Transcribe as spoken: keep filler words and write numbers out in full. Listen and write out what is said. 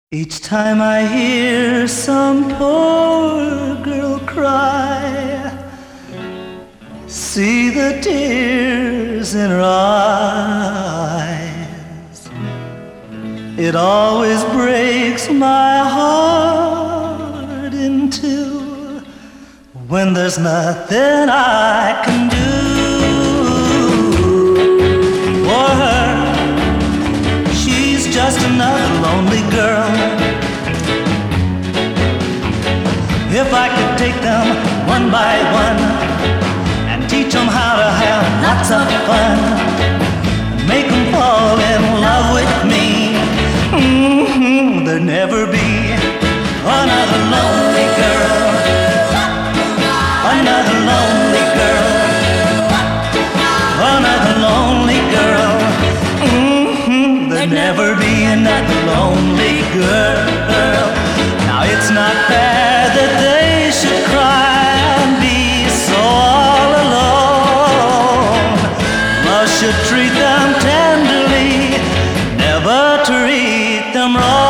Each time I hear some poor girl cry, see the tears in her eyes, it always breaks my heart in two when there's nothing I can do for her. She's just another lonely girl. If I could take them one by one and teach them how to have lots of fun, make them fall in love with me, mm-hmm, there'd never be another lonely girl, another lonely girl, another lonely girl, mm-hmm, there'd never be another lonely girl. Now it's not fair that they should cry and be so all alone. Love should treat them tenderly, never treat them wrong.